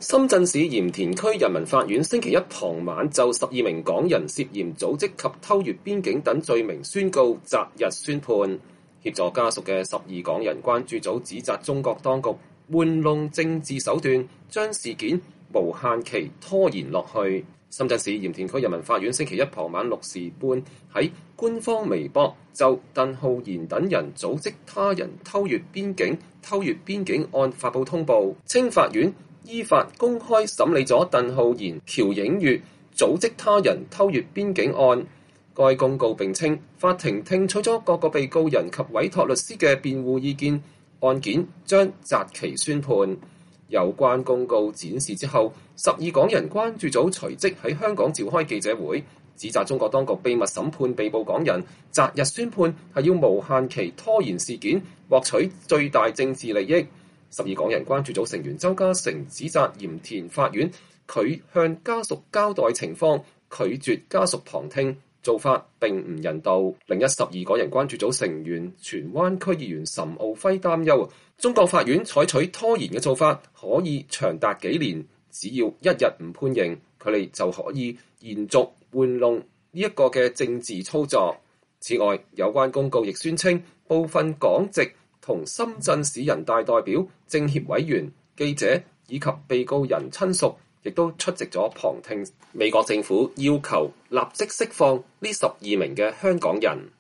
深圳市鹽田區人民法院星期一傍晚就12名港人涉嫌組織及偷越邊境等罪名宣告擇日宣判。協助家屬嘅12港人關注組指責中國當局玩弄政治手段，將事件無限期拖延落去。深圳市鹽田區人民法院星期一傍晚6時半喺官方微博就鄧浩然等人組織他人偷越邊境案發布通報，稱法院依法公開審理咗鄧浩然、喬映月組織他人偷越邊境案。該公告並稱，法庭聽取咗各個被告人及委託律師嘅辯護意見，案件將擇期宣判。有關公告展示之後，12港人關注組隨即喺香港召開記者會，指責中國當局秘密審判被捕港人，擇日宣判係要無限期拖延事件，獲取最大政治利益。12港人關注組成員周家成指責鹽田法院拒向家屬交代情況，拒絕家屬旁聽，做法並唔人道。另一12個人關注組成員荃灣區議員岑敖暉擔憂，中國法院採取拖延嘅做法可以長達幾年，只要一日唔判刑，佢哋就可以延續玩弄呢一個嘅政治操作。此外，有關公告亦宣稱，部分港籍同深圳市人大代表、政協委員、記者以及被告人親屬亦都出席咗旁聽。美國政府要求立即釋放呢12名嘅香港人。